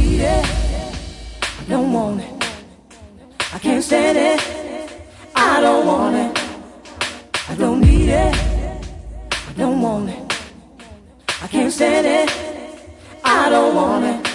need it. I don't want it. I can't stand it. I don't want it. I don't need it. I don't want it. I can't stand it. I don't want it.